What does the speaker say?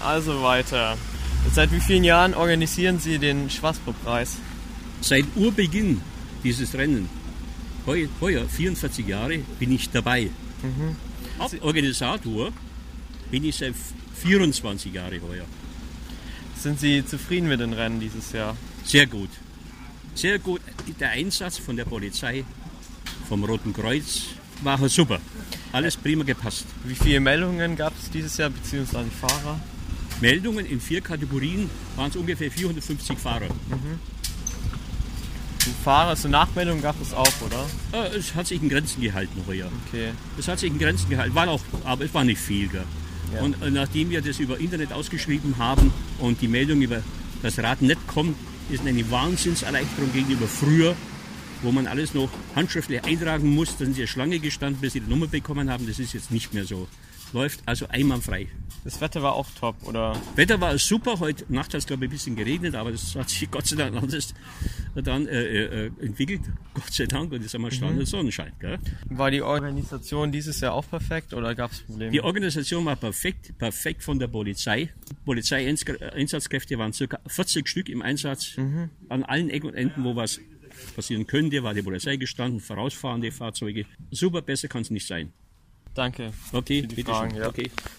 Also weiter. Seit wie vielen Jahren organisieren Sie den Schwarzbro-Preis? Seit Urbeginn dieses Rennen, heuer 44 Jahre, bin ich dabei. Organisator bin ich seit 24 Jahre heuer. Sind Sie zufrieden mit den Rennen dieses Jahr? Sehr gut. Sehr gut. Der Einsatz von der Polizei, vom Roten Kreuz, war super. Alles prima gepasst. Wie viele Meldungen gab es dieses Jahr, beziehungsweise Fahrer? Meldungen in 4 Kategorien waren es ungefähr 450 Fahrer. Und Fahrer, so Nachmeldungen gab es auch, oder? Es hat sich in Grenzen gehalten heuer. Okay. Es hat sich in Grenzen gehalten, aber es war nicht viel. Gell? Ja. Und nachdem wir das über Internet ausgeschrieben haben und die Meldung über das Radnet kommt, ist eine Wahnsinnserleichterung gegenüber früher, wo man alles noch handschriftlich eintragen muss. Da sind sie in der Schlange gestanden, bis sie die Nummer bekommen haben. Das ist jetzt nicht mehr so. Läuft also einwandfrei. Das Wetter war auch top, oder? Wetter war super. Heute Nacht hat es, glaube ich, ein bisschen geregnet, aber das hat sich Gott sei Dank anders dann entwickelt. Gott sei Dank. Und jetzt haben wir strahlenden Sonnenschein. Gell? War die Organisation dieses Jahr auch perfekt oder gab es Probleme? Die Organisation war perfekt von der Polizei. Polizeieinsatzkräfte waren ca. 40 Stück im Einsatz. An allen Ecken und Enden, wo was passieren könnte, war die Polizei gestanden, vorausfahrende Fahrzeuge. Super, besser kann es nicht sein. Danke. Okay, für die bitte Fragen, schön. ja. Okay.